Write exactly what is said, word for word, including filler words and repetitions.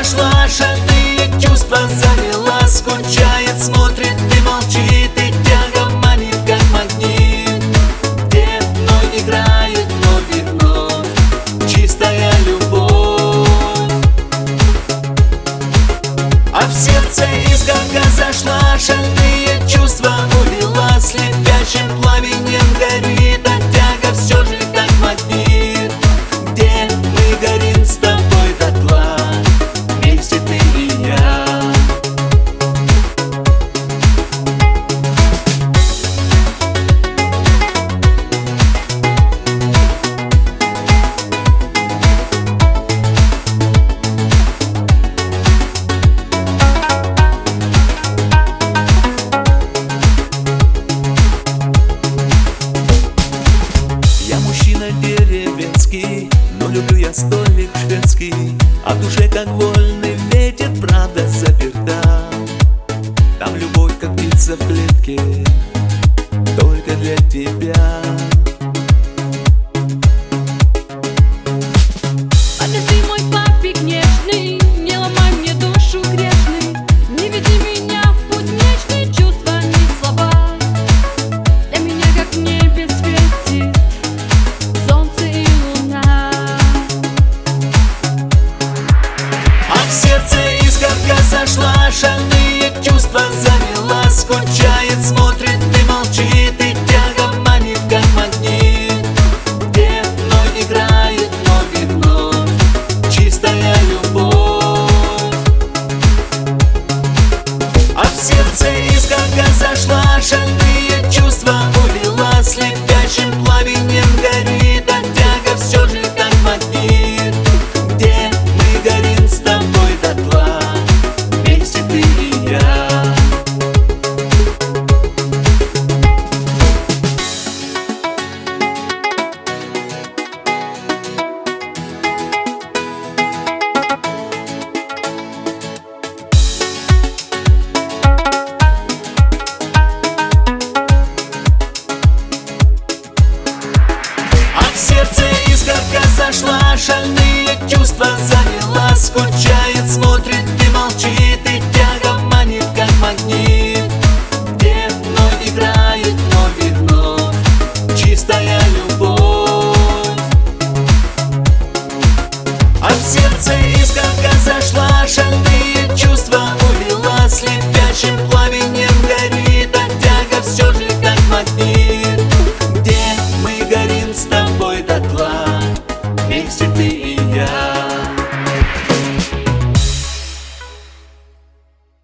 зашла, шальные чувства завела, скучает, смотрит и молчит, и тяга манит, как магнит. Где вновь играет вновь и вновь чистая любовь, а в сердце искорка зашла, шальные чувства увела, слепящим пламенем горит, а тяга все же как магнит. Где мы горим с тобой дотла, вместе ты и я. Я мужчина деревенский, но люблю я столик шведский, а в душе как вольный ветер, правда заперта. Там любовь как птица в клетке, только для тебя. А ты мой папик нежный, не ломай мне душу грешный, не веди меня в путь млечный, чувства не слова. Для меня как в небе светит солнце и луна, А в сердце искорка зашла, шальные чувства завела, скучает, смотрит и молчит, и тяга манит, как магнит. Где вновь играет вновь и вновь чистая любовь, а в сердце искорка зашла, шальные чувства увела, слепящим пламенем горит, а тяга все же как магнит. Где мы горим с тобой дотла, вместе ты и я. А в сердце искорка зашла, шальные чувства завела, скучает, смотрит и молчит,